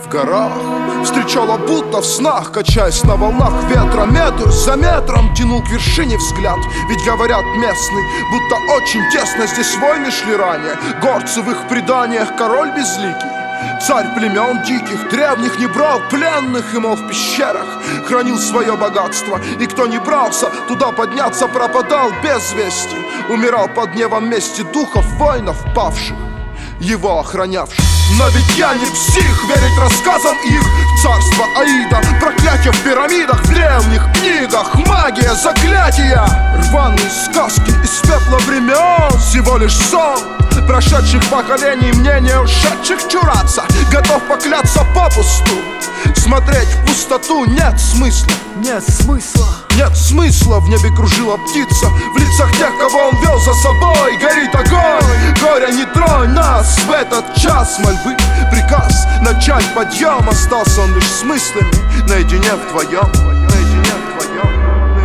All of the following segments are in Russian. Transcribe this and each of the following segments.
в горах встречала будто в снах, качаясь на волнах ветра. Метр за метром тянул к вершине взгляд. Ведь говорят местный, будто очень тесно здесь войны шли ранее. Горцы в их преданиях король безликий, царь племен диких, древних, не брал пленных и, мол, в пещерах хранил свое богатство. И кто не брался туда подняться, пропадал без вести, умирал под гневом мести духов воинов павших, его охранявших. Но ведь я не псих, верить рассказам их. В царство Аида, проклятие в пирамидах, в древних книгах, магия, заклятия, рваные сказки из пепла времен. Всего лишь сон прошедших поколений, мнения ушедших чураться. Готов покляться попусту, смотреть в пустоту нет смысла. Нет смысла. Нет смысла, в небе кружила птица, в лицах тех, кого он вел за собой, горит огонь. Горе, не тронь нас в этот час мольбы. Приказ начать подъем, остался он лишь с мыслями наедине вдвоем. Наедине вдвоем.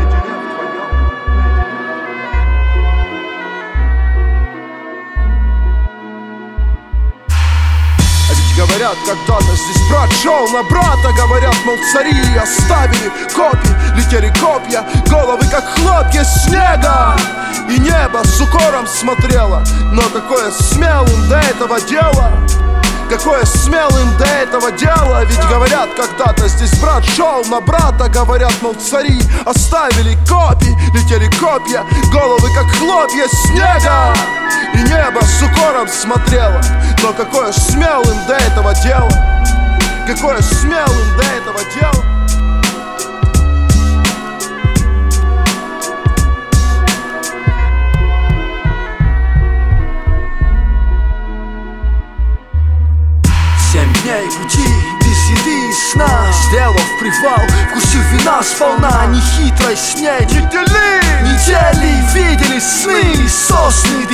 Говорят, когда-то здесь брат шел на брата. Говорят, мол, цари оставили копии, летели копья, головы как хлопья снега. И небо с укором смотрело. Но какое смелым до этого дело, какое смелым до этого дело. Ведь говорят, когда-то здесь брат шел на брата. Говорят, мол, цари оставили копии, летели копья, головы как хлопья снега. И небо с укором смотрело. Но какое смелым до этого дело, какое смелым до этого дело. Семь дней пути, без еды и сна, сделав привал, вкусив вина сполна. Нехитрой с ней недели видели сны, сосны,